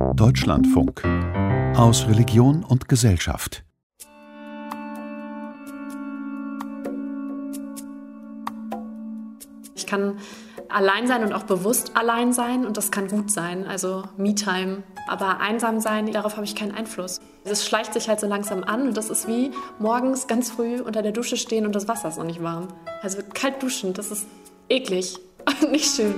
Deutschlandfunk. Aus Religion und Gesellschaft. Ich kann allein sein und auch bewusst allein sein und das kann gut sein, also Me-Time. Aber einsam sein, darauf habe ich keinen Einfluss. Es schleicht sich halt so langsam an und das ist wie morgens ganz früh unter der Dusche stehen und das Wasser ist noch nicht warm. Also kalt duschen, das ist eklig und nicht schön.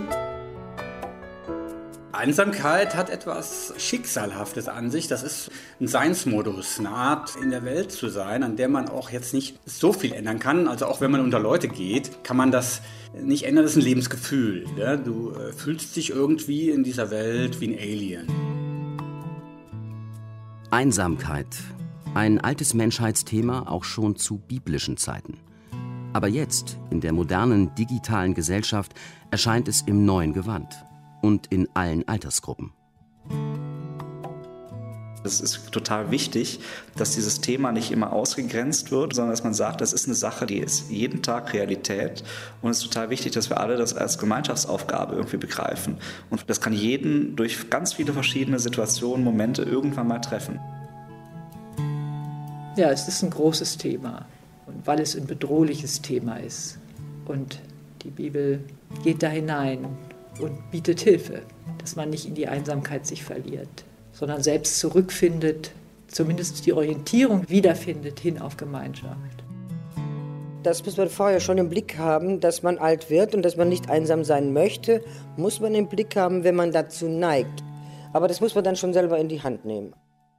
Einsamkeit hat etwas Schicksalhaftes an sich. Das ist ein Seinsmodus, eine Art in der Welt zu sein, an der man auch jetzt nicht so viel ändern kann. Also auch wenn man unter Leute geht, kann man das nicht ändern. Das ist ein Lebensgefühl. Ja? Du fühlst dich irgendwie in dieser Welt wie ein Alien. Einsamkeit. Ein altes Menschheitsthema, auch schon zu biblischen Zeiten. Aber jetzt, in der modernen digitalen Gesellschaft, erscheint es im neuen Gewand. Und in allen Altersgruppen. Es ist total wichtig, dass dieses Thema nicht immer ausgegrenzt wird, sondern dass man sagt, das ist eine Sache, die ist jeden Tag Realität. Und es ist total wichtig, dass wir alle das als Gemeinschaftsaufgabe irgendwie begreifen. Und das kann jeden durch ganz viele verschiedene Situationen, Momente irgendwann mal treffen. Ja, es ist ein großes Thema. Und weil es ein bedrohliches Thema ist. Und die Bibel geht da hinein und bietet Hilfe, dass man nicht in die Einsamkeit sich verliert, sondern selbst zurückfindet, zumindest die Orientierung wiederfindet hin auf Gemeinschaft. Das muss man vorher schon im Blick haben, dass man alt wird und dass man nicht einsam sein möchte, muss man im Blick haben, wenn man dazu neigt. Aber das muss man dann schon selber in die Hand nehmen.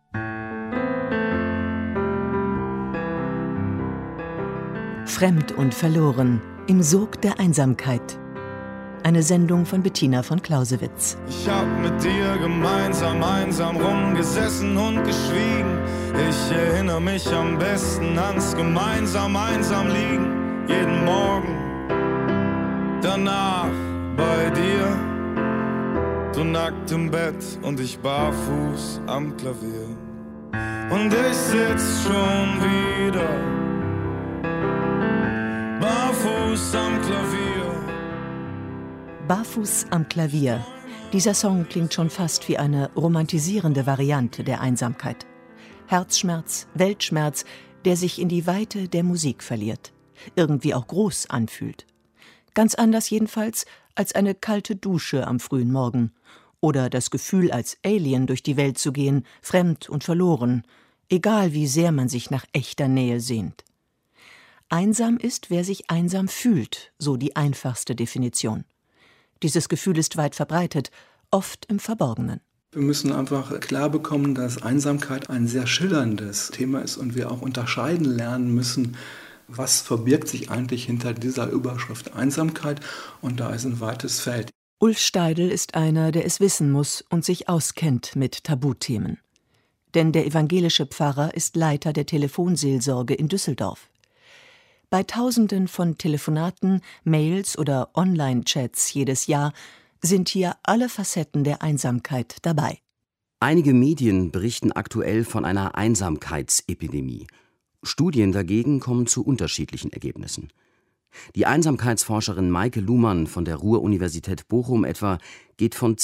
Fremd und verloren im Sog der Einsamkeit. Eine Sendung von Bettina von Clausewitz. Ich hab mit dir gemeinsam einsam rumgesessen und geschwiegen. Ich erinnere mich am besten ans gemeinsam einsam liegen. Jeden Morgen, danach bei dir. Du nackt im Bett und ich barfuß am Klavier. Und ich sitz schon wieder barfuß am Klavier. Barfuß am Klavier. Dieser Song klingt schon fast wie eine romantisierende Variante der Einsamkeit. Herzschmerz, Weltschmerz, der sich in die Weite der Musik verliert. Irgendwie auch groß anfühlt. Ganz anders jedenfalls als eine kalte Dusche am frühen Morgen. Oder das Gefühl, als Alien durch die Welt zu gehen, fremd und verloren. Egal wie sehr man sich nach echter Nähe sehnt. Einsam ist, wer sich einsam fühlt, so die einfachste Definition. Dieses Gefühl ist weit verbreitet, oft im Verborgenen. Wir müssen einfach klar bekommen, dass Einsamkeit ein sehr schillerndes Thema ist und wir auch unterscheiden lernen müssen, was verbirgt sich eigentlich hinter dieser Überschrift Einsamkeit, und da ist ein weites Feld. Ulf Steidl ist einer, der es wissen muss und sich auskennt mit Tabuthemen. Denn der evangelische Pfarrer ist Leiter der Telefonseelsorge in Düsseldorf. Bei Tausenden von Telefonaten, Mails oder Online-Chats jedes Jahr sind hier alle Facetten der Einsamkeit dabei. Einige Medien berichten aktuell von einer Einsamkeitsepidemie. Studien dagegen kommen zu unterschiedlichen Ergebnissen. Die Einsamkeitsforscherin Maike Luhmann von der Ruhr-Universität Bochum etwa geht von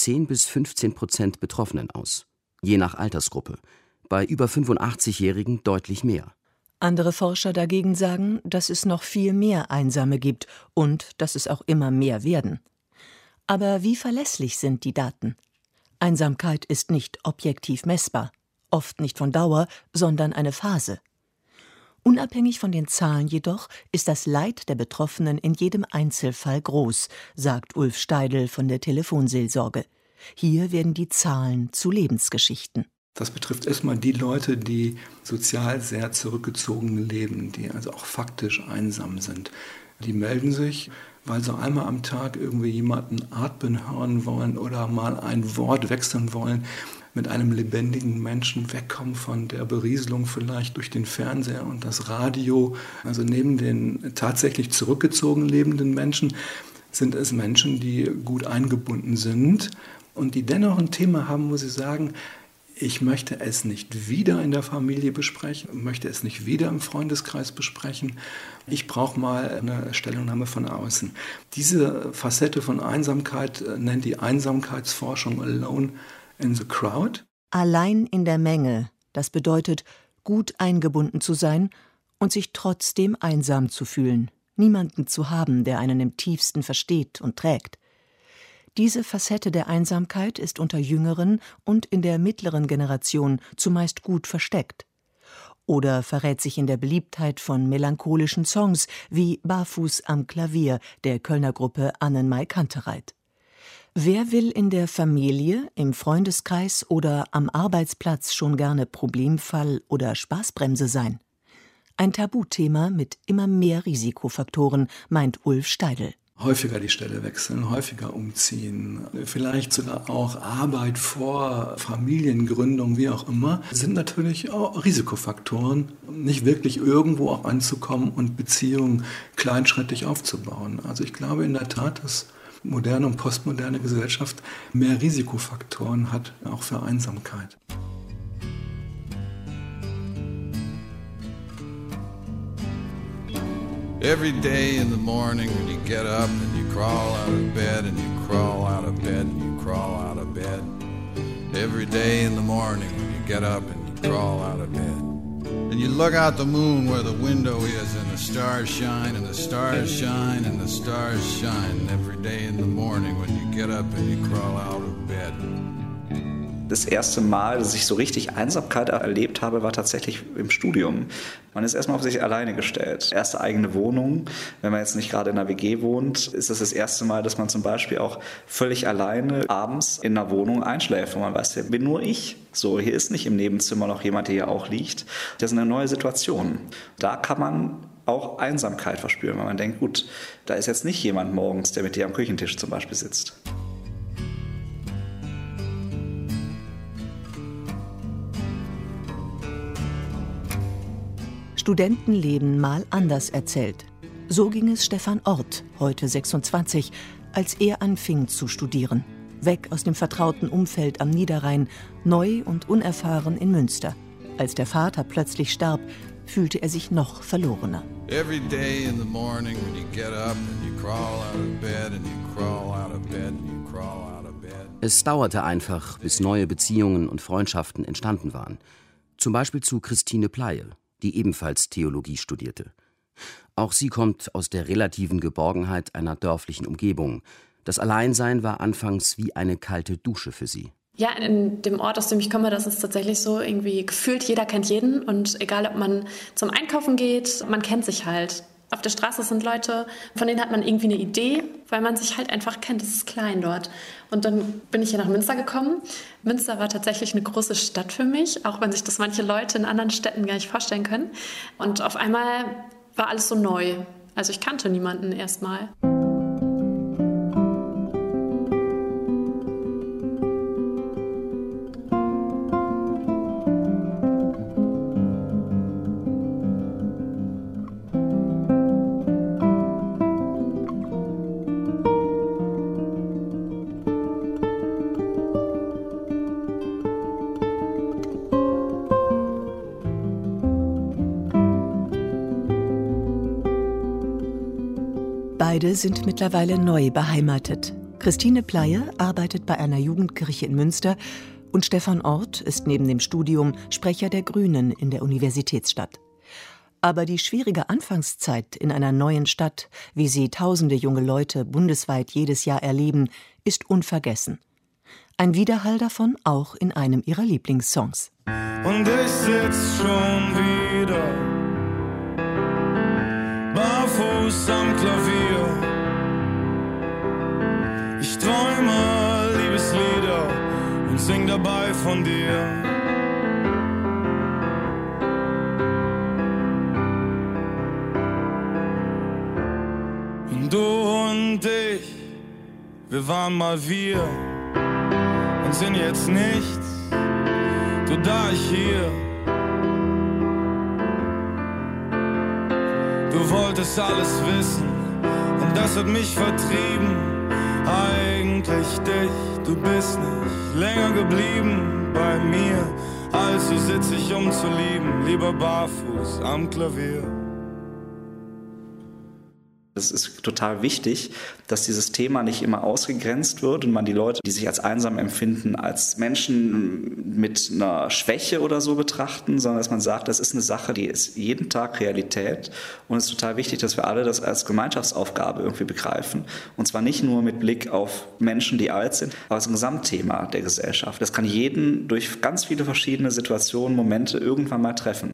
10-15% Betroffenen aus. Je nach Altersgruppe. Bei über 85-Jährigen deutlich mehr. Andere Forscher dagegen sagen, dass es noch viel mehr Einsame gibt und dass es auch immer mehr werden. Aber wie verlässlich sind die Daten? Einsamkeit ist nicht objektiv messbar, oft nicht von Dauer, sondern eine Phase. Unabhängig von den Zahlen jedoch ist das Leid der Betroffenen in jedem Einzelfall groß, sagt Ulf Steidl von der Telefonseelsorge. Hier werden die Zahlen zu Lebensgeschichten. Das betrifft erstmal die Leute, die sozial sehr zurückgezogen leben, die also auch faktisch einsam sind. Die melden sich, weil sie einmal am Tag irgendwie jemanden atmen hören wollen oder mal ein Wort wechseln wollen, mit einem lebendigen Menschen wegkommen von der Berieselung vielleicht durch den Fernseher und das Radio. Also neben den tatsächlich zurückgezogen lebenden Menschen sind es Menschen, die gut eingebunden sind und die dennoch ein Thema haben, muss ich sagen, ich möchte es nicht wieder in der Familie besprechen, möchte es nicht wieder im Freundeskreis besprechen. Ich brauche mal eine Stellungnahme von außen. Diese Facette von Einsamkeit nennt die Einsamkeitsforschung Alone in the Crowd. Allein in der Menge, das bedeutet, gut eingebunden zu sein und sich trotzdem einsam zu fühlen, niemanden zu haben, der einen im tiefsten versteht und trägt. Diese Facette der Einsamkeit ist unter Jüngeren und in der mittleren Generation zumeist gut versteckt. Oder verrät sich in der Beliebtheit von melancholischen Songs wie »Barfuß am Klavier« der Kölner Gruppe Annenmai Kantereit. Wer will in der Familie, im Freundeskreis oder am Arbeitsplatz schon gerne Problemfall oder Spaßbremse sein? Ein Tabuthema mit immer mehr Risikofaktoren, meint Ulf Steidl. Häufiger die Stelle wechseln, häufiger umziehen, vielleicht sogar auch Arbeit vor Familiengründung, wie auch immer, sind natürlich auch Risikofaktoren, nicht wirklich irgendwo auch anzukommen und Beziehungen kleinschrittig aufzubauen. Also ich glaube in der Tat, dass moderne und postmoderne Gesellschaft mehr Risikofaktoren hat, auch für Einsamkeit. Every day in the morning when you get up and you crawl out of bed and you crawl out of bed and you crawl out of bed. Every day in the morning when you get up and you crawl out of bed. And you look out the moon where the window is and the stars shine and the stars shine and the stars shine. Every day in the morning when you get up and you crawl out of bed. Das erste Mal, dass ich so richtig Einsamkeit erlebt habe, war tatsächlich im Studium. Man ist erstmal auf sich alleine gestellt. Erste eigene Wohnung. Wenn man jetzt nicht gerade in einer WG wohnt, ist das erste Mal, dass man zum Beispiel auch völlig alleine abends in einer Wohnung einschläft. Und man weiß, hier bin nur ich. So, hier ist nicht im Nebenzimmer noch jemand, der hier auch liegt. Das ist eine neue Situation. Da kann man auch Einsamkeit verspüren, weil man denkt, gut, da ist jetzt nicht jemand morgens, der mit dir am Küchentisch zum Beispiel sitzt. Studentenleben mal anders erzählt. So ging es Stefan Orth, heute 26, als er anfing zu studieren. Weg aus dem vertrauten Umfeld am Niederrhein, neu und unerfahren in Münster. Als der Vater plötzlich starb, fühlte er sich noch verlorener. Every day in the morning when you get up and you crawl out of bed and you crawl out of bed and you crawl out of bed. Es dauerte einfach, bis neue Beziehungen und Freundschaften entstanden waren. Zum Beispiel zu Christine Pleie, die ebenfalls Theologie studierte. Auch sie kommt aus der relativen Geborgenheit einer dörflichen Umgebung. Das Alleinsein war anfangs wie eine kalte Dusche für sie. Ja, in dem Ort, aus dem ich komme, das ist tatsächlich so irgendwie gefühlt, jeder kennt jeden. Und egal, ob man zum Einkaufen geht, man kennt sich halt. Auf der Straße sind Leute, von denen hat man irgendwie eine Idee, weil man sich halt einfach kennt. Es ist klein dort. Und dann bin ich hier nach Münster gekommen. Münster war tatsächlich eine große Stadt für mich, auch wenn sich das manche Leute in anderen Städten gar nicht vorstellen können. Und auf einmal war alles so neu. Also ich kannte niemanden erstmal. Beide sind mittlerweile neu beheimatet. Christine Pleie arbeitet bei einer Jugendkirche in Münster und Stefan Orth ist neben dem Studium Sprecher der Grünen in der Universitätsstadt. Aber die schwierige Anfangszeit in einer neuen Stadt, wie sie tausende junge Leute bundesweit jedes Jahr erleben, ist unvergessen. Ein Widerhall davon auch in einem ihrer Lieblingssongs. Und ich sitz schon wieder barfuß am Klavier. Ich träume Liebeslieder und sing dabei von dir. Und du und ich, wir waren mal wir und sind jetzt nichts, du da, ich hier. Du wolltest alles wissen und das hat mich vertrieben. Eigentlich dich, du bist nicht länger geblieben bei mir. Also sitz ich, um zu lieben, lieber barfuß am Klavier. Es ist total wichtig, dass dieses Thema nicht immer ausgegrenzt wird und man die Leute, die sich als einsam empfinden, als Menschen mit einer Schwäche oder so betrachten, sondern dass man sagt, das ist eine Sache, die ist jeden Tag Realität und es ist total wichtig, dass wir alle das als Gemeinschaftsaufgabe irgendwie begreifen. Und zwar nicht nur mit Blick auf Menschen, die alt sind, aber als ein Gesamtthema der Gesellschaft. Das kann jeden durch ganz viele verschiedene Situationen, Momente irgendwann mal treffen.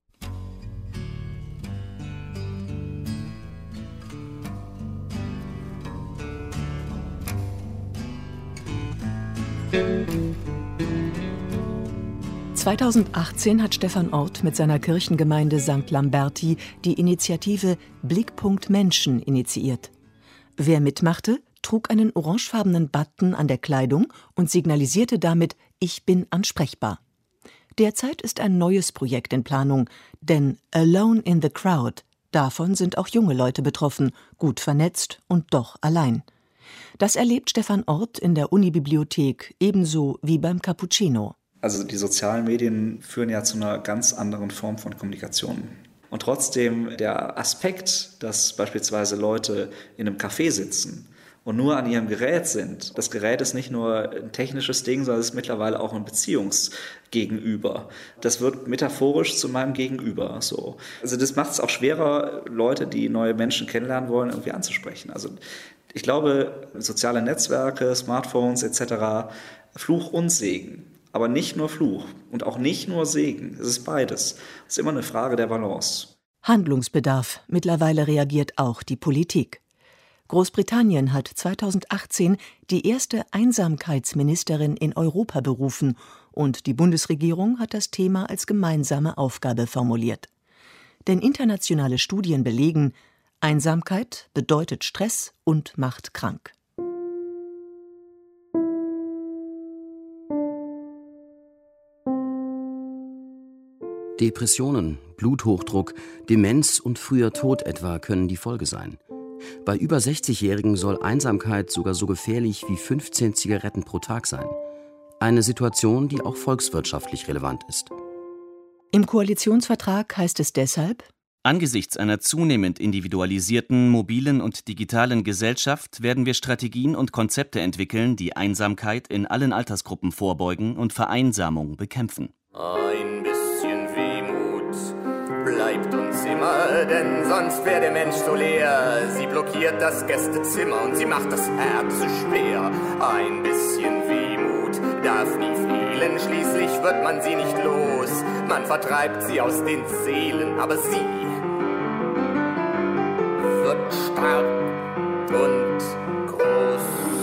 (2018) hat Stefan Orth mit seiner Kirchengemeinde St. Lamberti die Initiative Blickpunkt Menschen initiiert. Wer mitmachte, trug einen orangefarbenen Button an der Kleidung und signalisierte damit: Ich bin ansprechbar. Derzeit ist ein neues Projekt in Planung, denn Alone in the Crowd, davon sind auch junge Leute betroffen, gut vernetzt und doch allein. Das erlebt Stefan Orth in der Unibibliothek, ebenso wie beim Cappuccino. Also die sozialen Medien führen ja zu einer ganz anderen Form von Kommunikation. Und trotzdem der Aspekt, dass beispielsweise Leute in einem Café sitzen und nur an ihrem Gerät sind. Das Gerät ist nicht nur ein technisches Ding, sondern es ist mittlerweile auch ein Beziehungsgegenüber. Das wird metaphorisch zu meinem Gegenüber. So. Also das macht es auch schwerer, Leute, die neue Menschen kennenlernen wollen, irgendwie anzusprechen. Also ich glaube, soziale Netzwerke, Smartphones etc., Fluch und Segen. Aber nicht nur Fluch und auch nicht nur Segen. Es ist beides. Es ist immer eine Frage der Balance. Handlungsbedarf. Mittlerweile reagiert auch die Politik. Großbritannien hat 2018 die erste Einsamkeitsministerin in Europa berufen und die Bundesregierung hat das Thema als gemeinsame Aufgabe formuliert. Denn internationale Studien belegen, Einsamkeit bedeutet Stress und macht krank. Depressionen, Bluthochdruck, Demenz und früher Tod etwa können die Folge sein. Bei über 60-Jährigen soll Einsamkeit sogar so gefährlich wie 15 Zigaretten pro Tag sein. Eine Situation, die auch volkswirtschaftlich relevant ist. Im Koalitionsvertrag heißt es deshalb: Angesichts einer zunehmend individualisierten, mobilen und digitalen Gesellschaft werden wir Strategien und Konzepte entwickeln, die Einsamkeit in allen Altersgruppen vorbeugen und Vereinsamung bekämpfen. Ein bisschen Wehmut bleibt uns immer, denn sonst wäre der Mensch so leer. Sie blockiert das Gästezimmer und sie macht das Herz so schwer. Ein bisschen Wehmut darf nie fehlen, schließlich wird man sie nicht los. Man vertreibt sie aus den Seelen, aber sie wird stark und groß.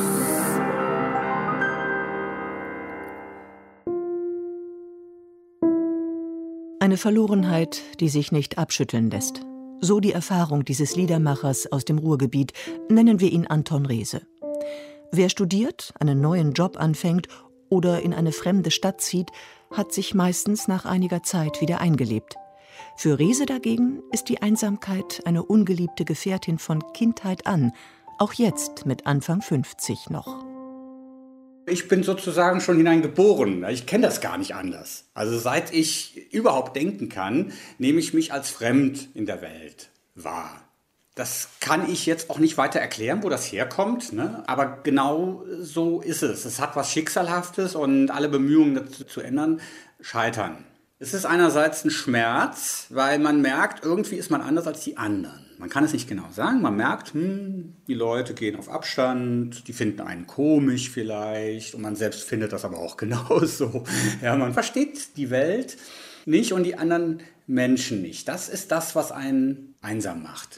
Eine Verlorenheit, die sich nicht abschütteln lässt. So die Erfahrung dieses Liedermachers aus dem Ruhrgebiet, nennen wir ihn Anton Rehse. Wer studiert, einen neuen Job anfängt oder in eine fremde Stadt zieht, hat sich meistens nach einiger Zeit wieder eingelebt. Für Rehse dagegen ist die Einsamkeit eine ungeliebte Gefährtin von Kindheit an, auch jetzt mit Anfang 50 noch. Ich bin sozusagen schon hineingeboren. Ich kenne das gar nicht anders. Also seit ich überhaupt denken kann, nehme ich mich als fremd in der Welt wahr. Das kann ich jetzt auch nicht weiter erklären, wo das herkommt, ne? Aber genau so ist es. Es hat was Schicksalhaftes und alle Bemühungen dazu zu ändern, scheitern. Es ist einerseits ein Schmerz, weil man merkt, irgendwie ist man anders als die anderen. Man kann es nicht genau sagen. Man merkt, die Leute gehen auf Abstand, die finden einen komisch vielleicht und man selbst findet das aber auch genauso. Ja, man versteht die Welt nicht und die anderen Menschen nicht. Das ist das, was einen einsam macht.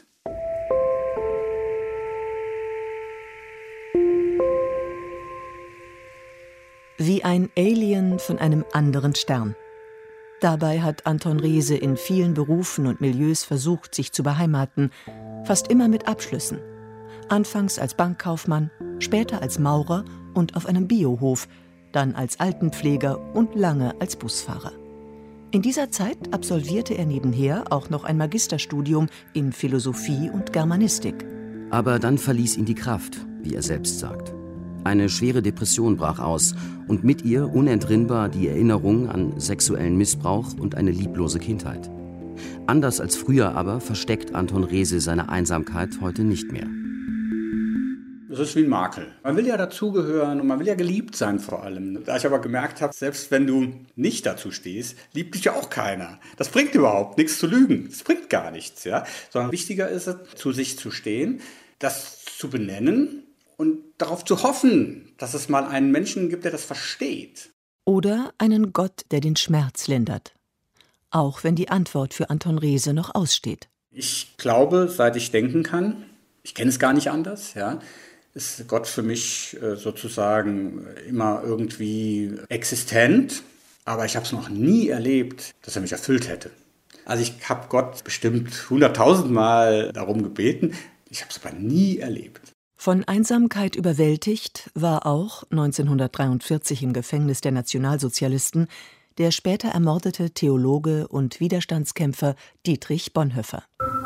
Wie ein Alien von einem anderen Stern. Dabei hat Anton Rehse in vielen Berufen und Milieus versucht, sich zu beheimaten, fast immer mit Abschlüssen. Anfangs als Bankkaufmann, später als Maurer und auf einem Biohof, dann als Altenpfleger und lange als Busfahrer. In dieser Zeit absolvierte er nebenher auch noch ein Magisterstudium in Philosophie und Germanistik. Aber dann verließ ihn die Kraft, wie er selbst sagt. Eine schwere Depression brach aus und mit ihr unentrinnbar die Erinnerung an sexuellen Missbrauch und eine lieblose Kindheit. Anders als früher aber versteckt Anton Rehse seine Einsamkeit heute nicht mehr. Es ist wie ein Makel. Man will ja dazugehören und man will ja geliebt sein vor allem. Da ich aber gemerkt habe, selbst wenn du nicht dazu stehst, liebt dich ja auch keiner. Das bringt überhaupt nichts zu lügen. Das bringt gar nichts, ja. Sondern wichtiger ist es, zu sich zu stehen, das zu benennen und darauf zu hoffen, dass es mal einen Menschen gibt, der das versteht. Oder einen Gott, der den Schmerz lindert. Auch wenn die Antwort für Anton Rehse noch aussteht. Ich glaube, seit ich denken kann, ich kenne es gar nicht anders, ja, ist Gott für mich sozusagen immer irgendwie existent. Aber ich habe es noch nie erlebt, dass er mich erfüllt hätte. Also ich habe Gott bestimmt 100.000 Mal darum gebeten. Ich habe es aber nie erlebt. Von Einsamkeit überwältigt war auch 1943 im Gefängnis der Nationalsozialisten der später ermordete Theologe und Widerstandskämpfer Dietrich Bonhoeffer.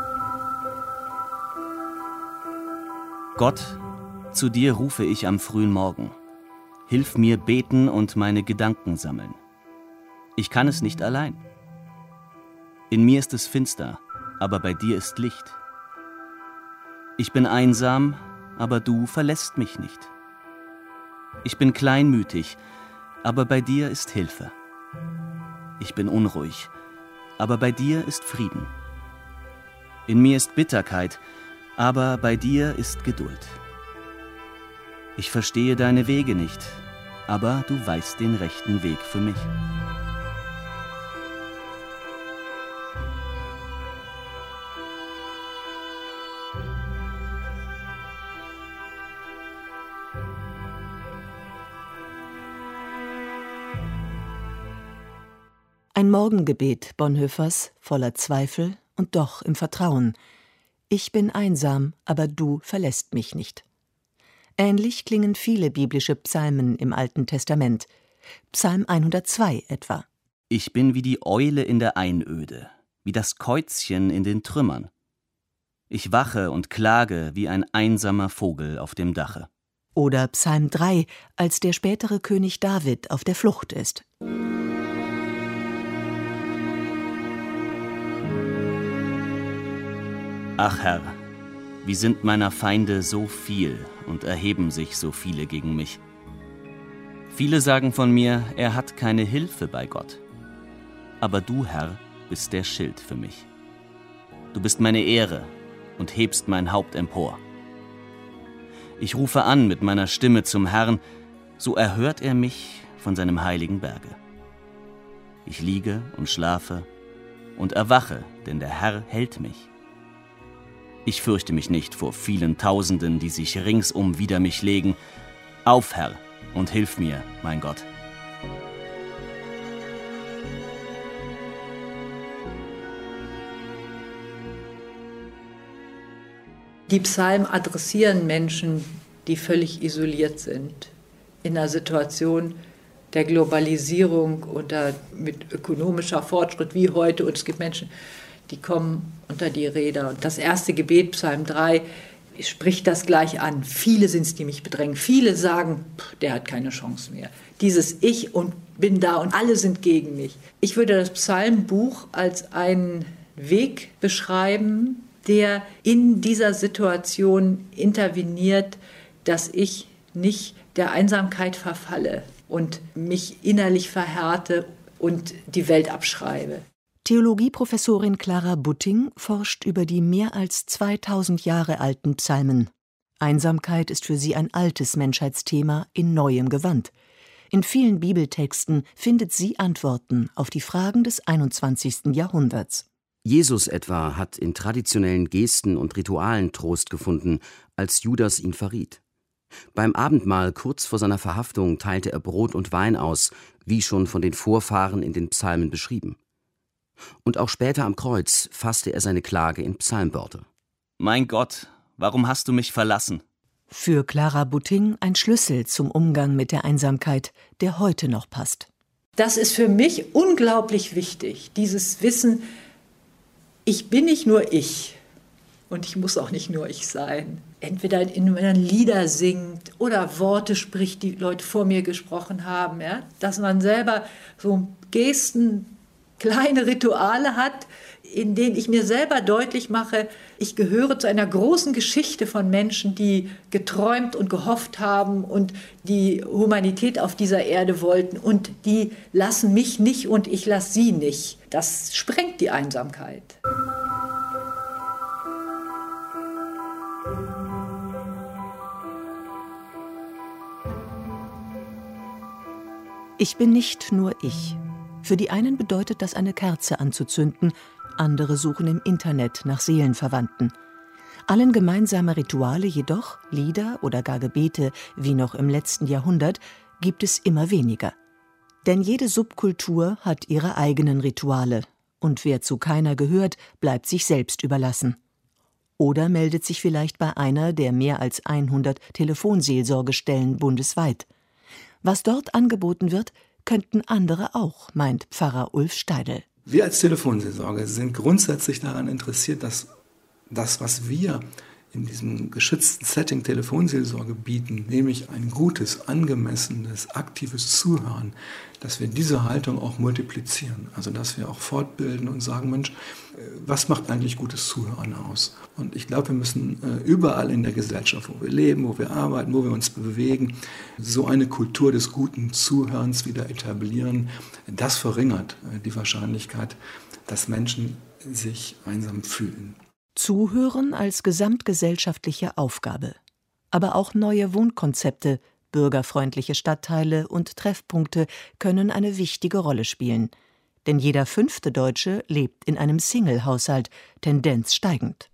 Gott, zu dir rufe ich am frühen Morgen. Hilf mir beten und meine Gedanken sammeln. Ich kann es nicht allein. In mir ist es finster, aber bei dir ist Licht. Ich bin einsam, aber du verlässt mich nicht. Ich bin kleinmütig, aber bei dir ist Hilfe. Ich bin unruhig, aber bei dir ist Frieden. In mir ist Bitterkeit, aber bei dir ist Geduld. Ich verstehe deine Wege nicht, aber du weißt den rechten Weg für mich. Ein Morgengebet Bonhoeffers, voller Zweifel und doch im Vertrauen. Ich bin einsam, aber du verlässt mich nicht. Ähnlich klingen viele biblische Psalmen im Alten Testament. Psalm 102 etwa. Ich bin wie die Eule in der Einöde, wie das Käuzchen in den Trümmern. Ich wache und klage wie ein einsamer Vogel auf dem Dache. Oder Psalm 3, als der spätere König David auf der Flucht ist. Ach Herr, wie sind meiner Feinde so viel und erheben sich so viele gegen mich. Viele sagen von mir, er hat keine Hilfe bei Gott. Aber du, Herr, bist der Schild für mich. Du bist meine Ehre und hebst mein Haupt empor. Ich rufe an mit meiner Stimme zum Herrn, so erhört er mich von seinem heiligen Berge. Ich liege und schlafe und erwache, denn der Herr hält mich. Ich fürchte mich nicht vor vielen Tausenden, die sich ringsum wider mich legen. Auf, Herr, und hilf mir, mein Gott. Die Psalmen adressieren Menschen, die völlig isoliert sind, in einer Situation der Globalisierung oder mit ökonomischer Fortschritt wie heute. Und es gibt Menschen, die kommen unter die Räder. Und das erste Gebet, Psalm 3, spricht das gleich an. Viele sind es, die mich bedrängen. Viele sagen, der hat keine Chance mehr. Dieses Ich und bin da und alle sind gegen mich. Ich würde das Psalmbuch als einen Weg beschreiben, der in dieser Situation interveniert, dass ich nicht der Einsamkeit verfalle und mich innerlich verhärte und die Welt abschreibe. Theologieprofessorin Clara Butting forscht über die mehr als 2000 Jahre alten Psalmen. Einsamkeit ist für sie ein altes Menschheitsthema in neuem Gewand. In vielen Bibeltexten findet sie Antworten auf die Fragen des 21. Jahrhunderts. Jesus etwa hat in traditionellen Gesten und Ritualen Trost gefunden, als Judas ihn verriet. Beim Abendmahl kurz vor seiner Verhaftung teilte er Brot und Wein aus, wie schon von den Vorfahren in den Psalmen beschrieben. Und auch später am Kreuz fasste er seine Klage in Psalmworte. Mein Gott, warum hast du mich verlassen? Für Clara Butting ein Schlüssel zum Umgang mit der Einsamkeit, der heute noch passt. Das ist für mich unglaublich wichtig, dieses Wissen, ich bin nicht nur ich und ich muss auch nicht nur ich sein. Entweder wenn man Lieder singt oder Worte spricht, die Leute vor mir gesprochen haben, ja? Dass man selber so Gesten kleine Rituale hat, in denen ich mir selber deutlich mache, ich gehöre zu einer großen Geschichte von Menschen, die geträumt und gehofft haben und die Humanität auf dieser Erde wollten, und die lassen mich nicht und ich lasse sie nicht. Das sprengt die Einsamkeit. Ich bin nicht nur ich. Für die einen bedeutet das, eine Kerze anzuzünden, andere suchen im Internet nach Seelenverwandten. Allen gemeinsame Rituale jedoch, Lieder oder gar Gebete, wie noch im letzten Jahrhundert, gibt es immer weniger. Denn jede Subkultur hat ihre eigenen Rituale, und wer zu keiner gehört, bleibt sich selbst überlassen. Oder meldet sich vielleicht bei einer der mehr als 100 Telefonseelsorgestellen bundesweit. Was dort angeboten wird, könnten andere auch, meint Pfarrer Ulf Steidl. Wir als Telefonseelsorger sind grundsätzlich daran interessiert, dass das, was wir in diesem geschützten Setting Telefonseelsorge bieten, nämlich ein gutes, angemessenes, aktives Zuhören, dass wir diese Haltung auch multiplizieren. Also dass wir auch fortbilden und sagen, Mensch, was macht eigentlich gutes Zuhören aus? Und ich glaube, wir müssen überall in der Gesellschaft, wo wir leben, wo wir arbeiten, wo wir uns bewegen, so eine Kultur des guten Zuhörens wieder etablieren. Das verringert die Wahrscheinlichkeit, dass Menschen sich einsam fühlen. Zuhören als gesamtgesellschaftliche Aufgabe. Aber auch neue Wohnkonzepte, bürgerfreundliche Stadtteile und Treffpunkte können eine wichtige Rolle spielen. Denn jeder 5. Deutsche lebt in einem Single-Haushalt, Tendenz steigend.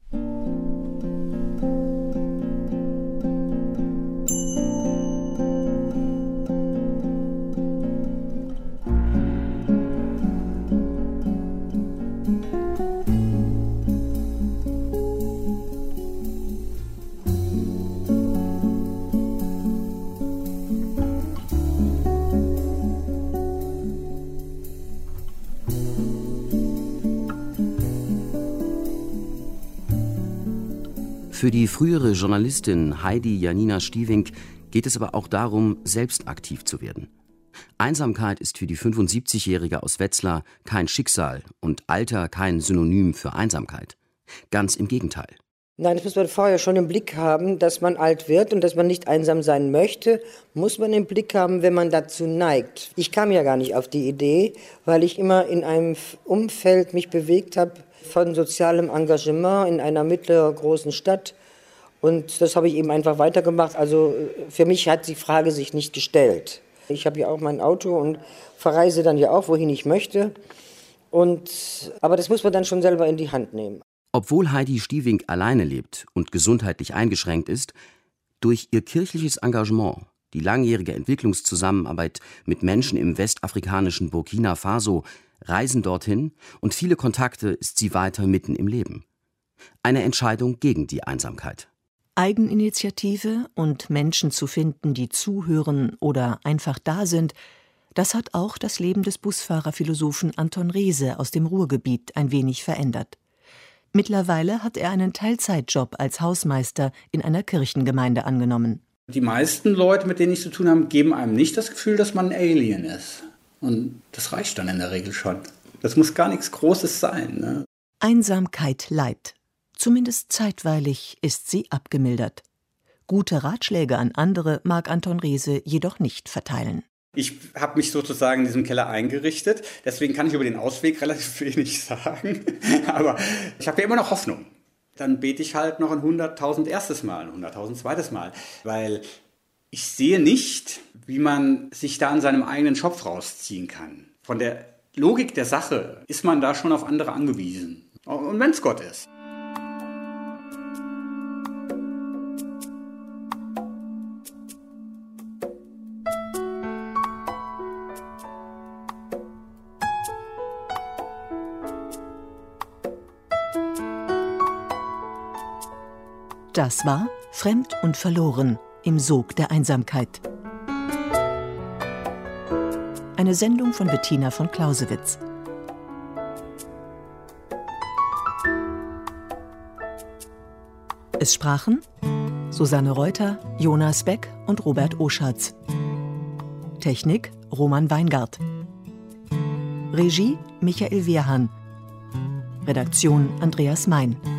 Für die frühere Journalistin Heidi Janina Stiewing geht es aber auch darum, selbst aktiv zu werden. Einsamkeit ist für die 75-Jährige aus Wetzlar kein Schicksal und Alter kein Synonym für Einsamkeit. Ganz im Gegenteil. Nein, das muss man vorher schon im Blick haben, dass man alt wird und dass man nicht einsam sein möchte, muss man im Blick haben, wenn man dazu neigt. Ich kam ja gar nicht auf die Idee, weil ich immer in einem Umfeld mich bewegt habe von sozialem Engagement in einer mittelgroßen Stadt. Und das habe ich eben einfach weitergemacht. Also für mich hat die Frage sich nicht gestellt. Ich habe ja auch mein Auto und verreise dann ja auch, wohin ich möchte. Aber das muss man dann schon selber in die Hand nehmen. Obwohl Heidi Stiewing alleine lebt und gesundheitlich eingeschränkt ist, durch ihr kirchliches Engagement, die langjährige Entwicklungszusammenarbeit mit Menschen im westafrikanischen Burkina Faso, Reisen dorthin und viele Kontakte ist sie weiter mitten im Leben. Eine Entscheidung gegen die Einsamkeit. Eigeninitiative und Menschen zu finden, die zuhören oder einfach da sind, das hat auch das Leben des Busfahrerphilosophen Anton Rehse aus dem Ruhrgebiet ein wenig verändert. Mittlerweile hat er einen Teilzeitjob als Hausmeister in einer Kirchengemeinde angenommen. Die meisten Leute, mit denen ich zu tun habe, geben einem nicht das Gefühl, dass man ein Alien ist. Und das reicht dann in der Regel schon. Das muss gar nichts Großes sein. Ne? Einsamkeit Leid. Zumindest zeitweilig ist sie abgemildert. Gute Ratschläge an andere mag Anton Rehse jedoch nicht verteilen. Ich habe mich sozusagen in diesem Keller eingerichtet. Deswegen kann ich über den Ausweg relativ wenig sagen. Aber ich habe ja immer noch Hoffnung. Dann bete ich halt noch ein 100.000 erstes Mal, ein 100.000 zweites Mal. Weil ich sehe nicht, wie man sich da an seinem eigenen Schopf rausziehen kann. Von der Logik der Sache ist man da schon auf andere angewiesen. Und wenn es Gott ist. Das war Fremd und verloren im Sog der Einsamkeit. Eine Sendung von Bettina von Clausewitz. Es sprachen Susanne Reuter, Jonas Beck und Robert Oschatz. Technik Roman Weingart. Regie Michael Wehrhahn. Redaktion Andreas Mein.